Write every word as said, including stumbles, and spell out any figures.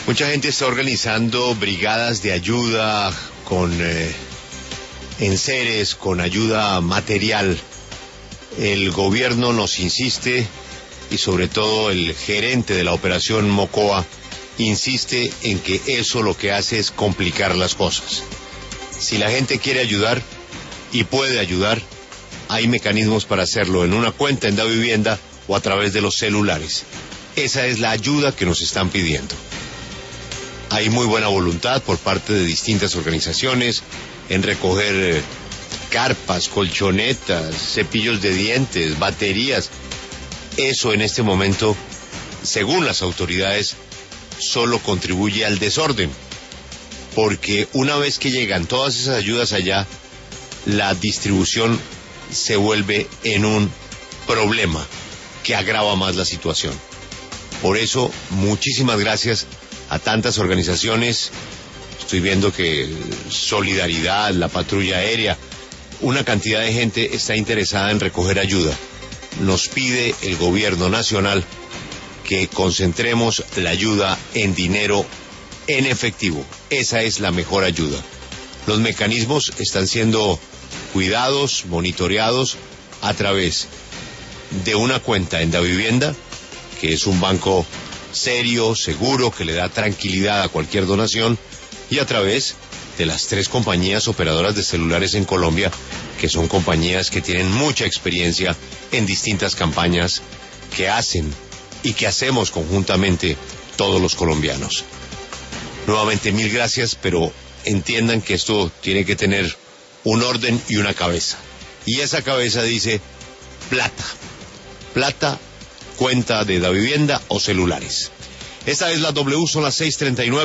Mucha gente está organizando brigadas de ayuda con eh, enseres, con ayuda material. El gobierno nos insiste, y sobre todo el gerente de la operación Mocoa insiste en que eso lo que hace es complicar las cosas. Si la gente quiere ayudar y puede ayudar, hay mecanismos para hacerlo en una cuenta en Davivienda o a través de los celulares. Esa es la ayuda que nos están pidiendo. Hay muy buena voluntad por parte de distintas organizaciones en recoger eh, carpas, colchonetas, cepillos de dientes, baterías. Eso en este momento, según las autoridades, solo contribuye al desorden, porque una vez que llegan todas esas ayudas allá, la distribución se vuelve en un problema que agrava más la situación. Por eso, muchísimas gracias a tantas organizaciones. Estoy viendo que Solidaridad, la Patrulla Aérea, una cantidad de gente está interesada en recoger ayuda. Nos pide el gobierno nacional que concentremos la ayuda en dinero en efectivo. Esa es la mejor ayuda. Los mecanismos están siendo cuidados, monitoreados a través de una cuenta en Davivienda, que es un banco serio, seguro, que le da tranquilidad a cualquier donación, y a través de las tres compañías operadoras de celulares en Colombia, que son compañías que tienen mucha experiencia en distintas campañas que hacen y que hacemos conjuntamente todos los colombianos. Nuevamente mil gracias, pero entiendan que esto tiene que tener un orden y una cabeza. Y esa cabeza dice plata. Plata, cuenta de Davivienda o celulares. Esta es la W, son las seis treinta y nueve.